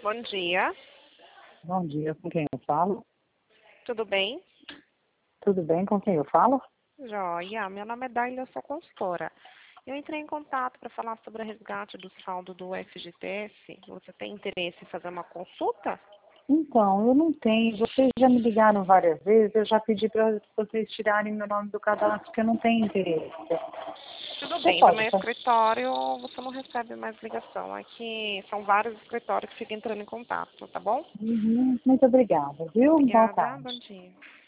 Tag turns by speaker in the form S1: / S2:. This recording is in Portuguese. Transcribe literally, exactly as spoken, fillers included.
S1: Bom dia,
S2: Bom dia, com quem eu falo?
S1: tudo bem?
S2: Tudo bem, com quem eu falo?
S1: Joia, meu nome é Daila, eu sou consultora. Eu entrei em contato para falar sobre o resgate do saldo do F G T S. Você tem interesse em fazer uma consulta?
S2: Então, eu não tenho, vocês já me ligaram várias vezes, eu já pedi para vocês tirarem meu nome do cadastro, porque eu não tenho interesse.
S1: Tudo
S2: Você
S1: bem, no
S2: pode
S1: meu
S2: fazer?
S1: escritório você não recebe mais ligação. Aqui são vários escritórios que ficam entrando em contato, tá bom?
S2: Uhum, muito obrigada, viu? Boa
S1: Obrigada, bom
S2: tarde.
S1: dia.